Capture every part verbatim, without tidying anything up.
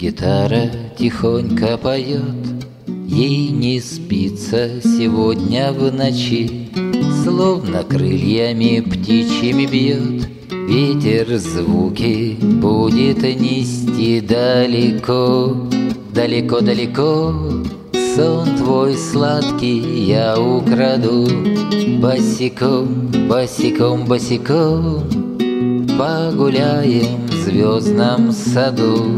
Гитара тихонько поет, ей не спится сегодня в ночи, словно крыльями птичьими бьет. Ветер звуки будет нести далеко, далеко-далеко. Сон твой сладкий я украду, босиком, босиком, босиком погуляем в звездном саду.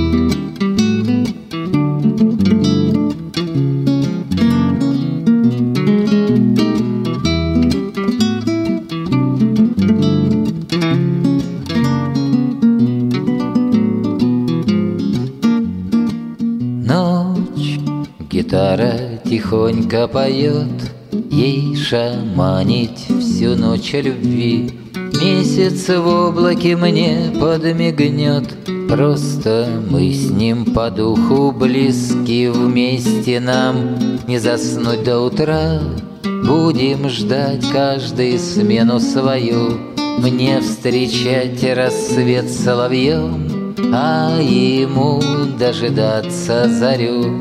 Ночь, гитара тихонько поет, ей шаманить всю ночь о любви. Месяц в облаке мне подмигнет, просто мы с ним по духу близки. Вместе нам не заснуть до утра, будем ждать каждый смену свою. Мне встречать рассвет соловьем, а ему дожидаться зарю.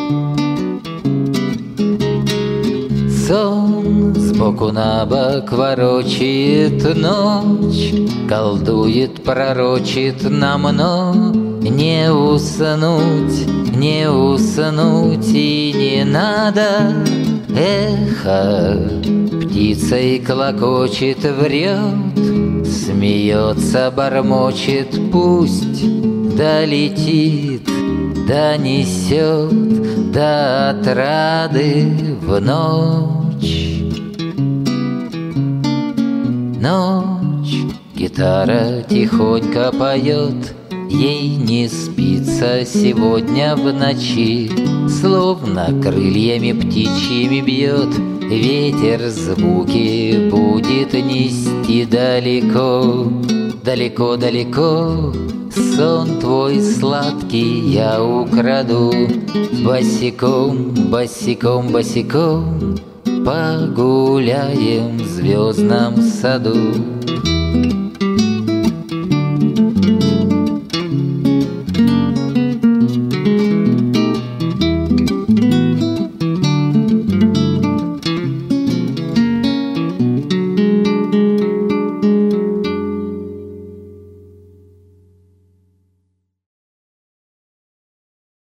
Сон сбоку на бок ворочает ночь, колдует, пророчит нам, но не уснуть, не уснуть и не надо. Эхо птицей клокочет, врет, смеется, бормочет, пусть долетит, донесет до отрады в ночь. Ночь, гитара тихонько поет, ей не спится сегодня в ночи, словно крыльями птичьими бьет. Ветер звуки будет нести далеко, далеко-далеко. Сон твой сладкий я украду, босиком, босиком, босиком погуляем в звездном саду.